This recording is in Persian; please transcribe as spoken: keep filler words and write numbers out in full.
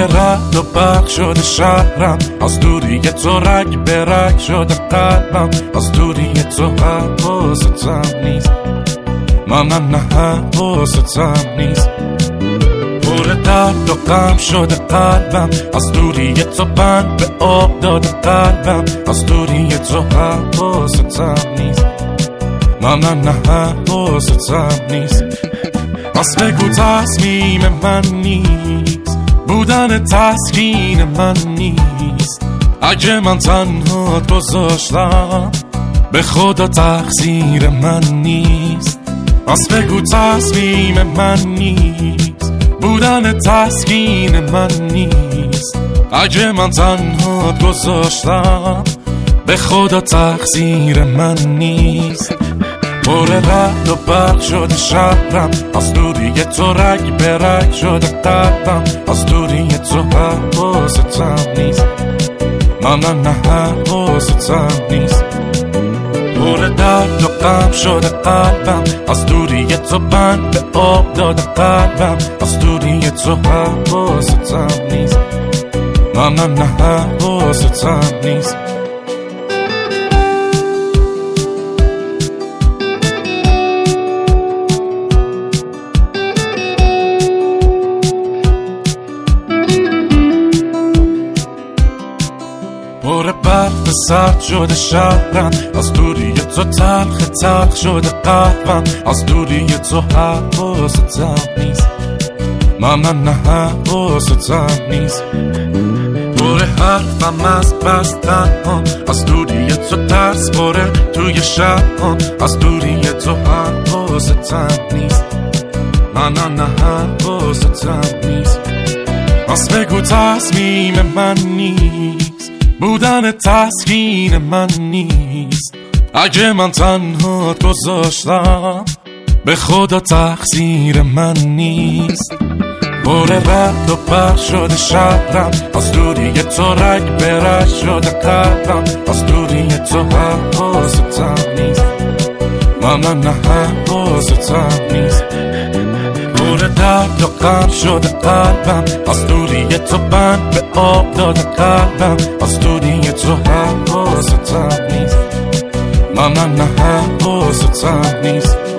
رد و برق شده شهرم، از دوری تو رگ به رگ شده قلبم، از دوری تو حواستم نیست، من نه حواستم نیست. پر درد و غم شده قلبم، از دوری تو بند به آب داده قلبم، از دوری تو حواستم نیست، من نه حواستم نیست. پس بگو تصمیم من نیست، بودن تسکین من نیست، اگه من تنها گذاشتم به خدا تقصیر من نیست. پس بگو تصمیم من نیست، بودن تسکین من نیست، اگه من تنها گذاشتم به خدا تقصیر من نیست. پر رد و برق شده شهرم، از دوری تو رگ به رگ شده قلبم، از دوری تو حواستم نیست، من نه حواستم نیست. پر درد و غم شده قلبم، از دوری تو بند به آب داده قلبم، از دوری تو حواستم نیست، من نه حواستم نیست. پر برف سرد شده شهرم، از دوری تو تلخ تلخ شده قلبم، از دوری تو حواستم نیست، من نه حواستم نیست. پر حرفم از بستنم، از دوری تو ترس پره توی شبم، از دوری تو حواستم نیست، من نه حواستم نیست. پس بگو تصمیم من نیست، بودن تسکین من نیست، اگه من تنها گذاشتم به خدا تقصیر من نیست. پر رد و برق شده شهرم، از دوری تو رگ به رگ شده قلبم، از دوری تو حواستم نیست، من نه حواستم نیست. پر درد و غم شده قلبم، از دوری تو بند به آب داده قلبم، از دوری تو حواستم نیست، من نه حواستم نیست.